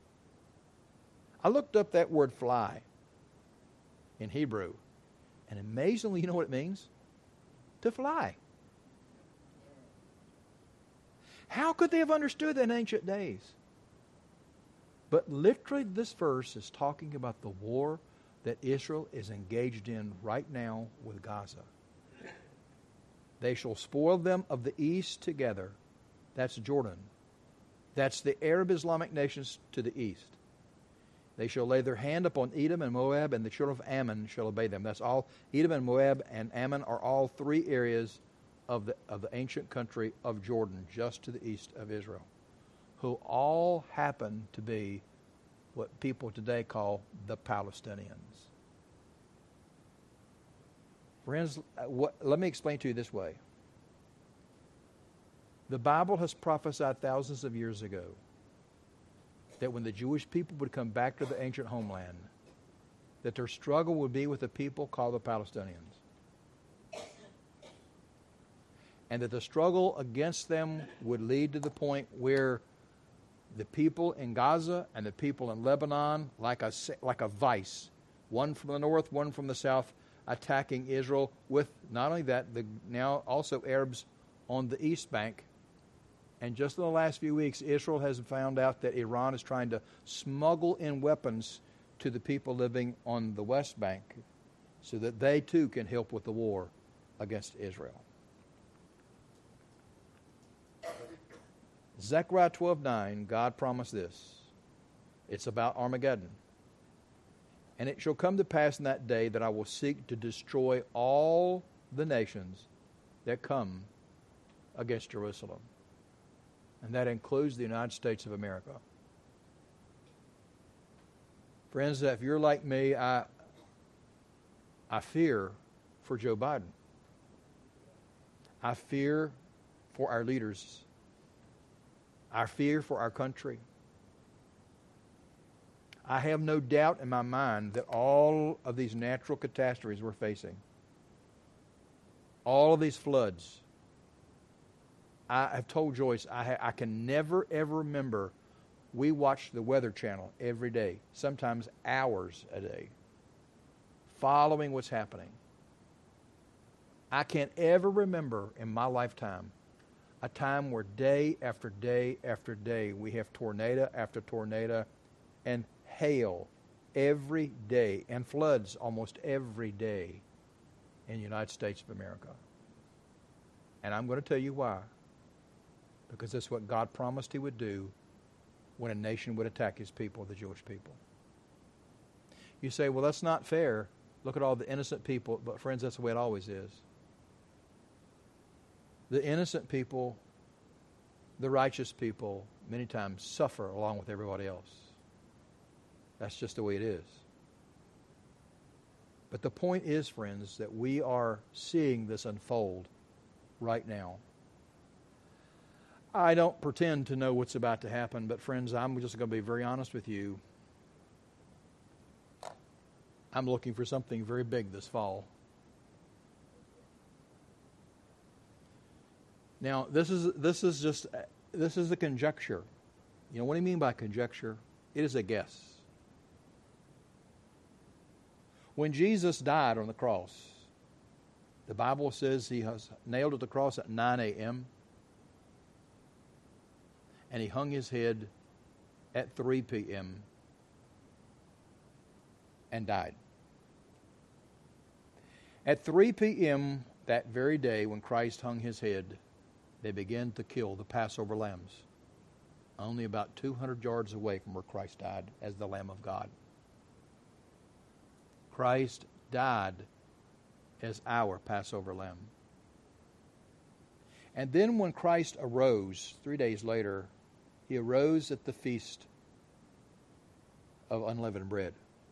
I looked up that word fly in Hebrew. And amazingly, you know what it means? To fly. How could they have understood that in ancient days? But literally this verse is talking about the war that Israel is engaged in right now with Gaza. They shall spoil them of the east together. That's Jordan. That's the Arab Islamic nations to the east. They shall lay their hand upon Edom and Moab, and the children of Ammon shall obey them. That's all. Edom and Moab and Ammon are all three areas of the of the ancient country of Jordan, just to the east of Israel, who all happen to be what people today call the Palestinians. Friends, what, let me explain to you this way. The Bible has prophesied thousands of years ago that when the Jewish people would come back to the ancient homeland, that their struggle would be with the people called the Palestinians. And that the struggle against them would lead to the point where the people in Gaza and the people in Lebanon, like a, like a vice, one from the north, one from the south, attacking Israel, with not only that, the now also Arabs on the east bank. And just in the last few weeks, Israel has found out that Iran is trying to smuggle in weapons to the people living on the west bank so that they too can help with the war against Israel. Zechariah twelve nine, God promised this. It's about Armageddon. And it shall come to pass in that day that I will seek to destroy all the nations that come against Jerusalem. And that includes the United States of America. Friends, if you're like me, I, I fear for Joe Biden. I fear for our leaders. I fear for our country. I have no doubt in my mind that all of these natural catastrophes we're facing, all of these floods, I have told Joyce, I, ha- I can never, ever remember, we watched the Weather Channel every day, sometimes hours a day, following what's happening. I can't ever remember in my lifetime a time where day after day after day we have tornado after tornado and hail every day and floods almost every day in the United States of America. And I'm going to tell you why. Because that's what God promised He would do when a nation would attack His people, the Jewish people. You say, well, that's not fair. Look at all the innocent people. But friends, that's the way it always is. The innocent people, the righteous people, many times suffer along with everybody else. That's just the way it is. But the point is, friends, that we are seeing this unfold right now. I don't pretend to know what's about to happen, but friends, I'm just going to be very honest with you. I'm looking for something very big this fall. Now, this is this is just this is a conjecture. You know what do you mean by conjecture? It is a guess. When Jesus died on the cross, the Bible says he was nailed to the cross at nine a.m. and he hung his head at three p.m. and died. At three p.m. that very day when Christ hung his head, they began to kill the Passover lambs, only about two hundred yards away from where Christ died as the Lamb of God. Christ died as our Passover lamb. And then when Christ arose, three days later, he arose at the feast of unleavened bread.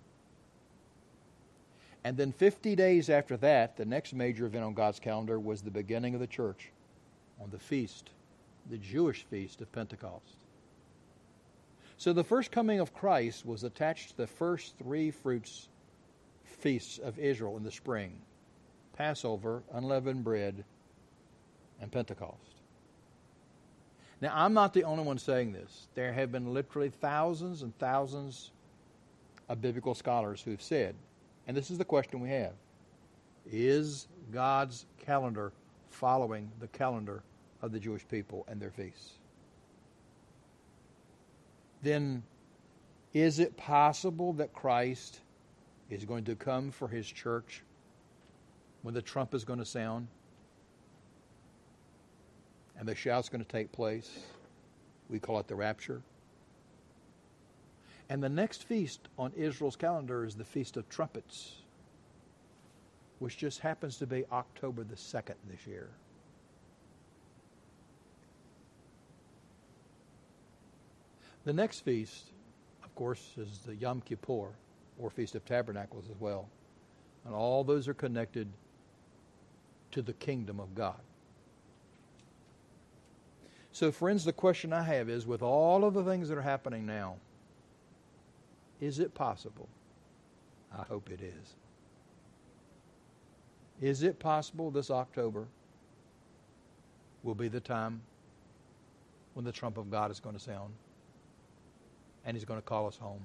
And then fifty days after that, the next major event on God's calendar was the beginning of the church on the feast, the Jewish feast of Pentecost. So the first coming of Christ was attached to the first three fruits feasts of Israel in the spring: Passover, unleavened bread, and Pentecost. Now, I'm not the only one saying this. There have been literally thousands and thousands of biblical scholars who've said, and this is the question we have: is God's calendar following the calendar of the Jewish people and their feasts? Then, is it possible that Christ is going to come for his church when the trump is going to sound and the shout's going to take place? We call it the rapture. And the next feast on Israel's calendar is the Feast of Trumpets, which just happens to be October the second this year. The next feast, of course, is the Yom Kippur, or Feast of Tabernacles as well. And all those are connected to the kingdom of God. So, friends, the question I have is, with all of the things that are happening now, is it possible? I hope it is. Is it possible this October will be the time when the trump of God is going to sound and he's going to call us home?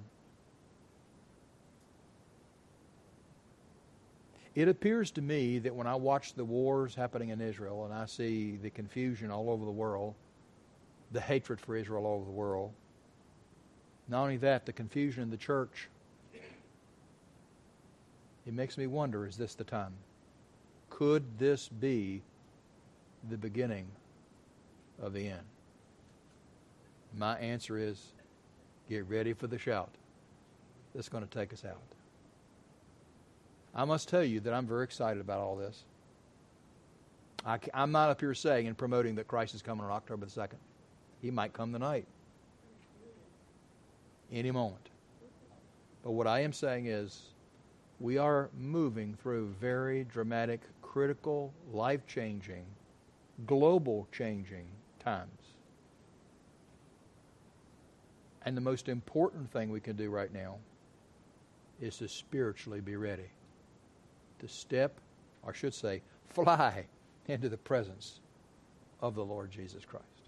It appears to me that when I watch the wars happening in Israel and I see the confusion all over the world, the hatred for Israel all over the world, not only that, the confusion in the church, it makes me wonder, is this the time? Could this be the beginning of the end? My answer is, get ready for the shout that's going to take us out. I must tell you that I'm very excited about all this. I, I'm not up here saying and promoting that Christ is coming on October the second. He might come tonight, any moment. But what I am saying is, we are moving through very dramatic, critical, life-changing, global-changing times. And the most important thing we can do right now is to spiritually be ready to step, or I should say, fly into the presence of the Lord Jesus Christ.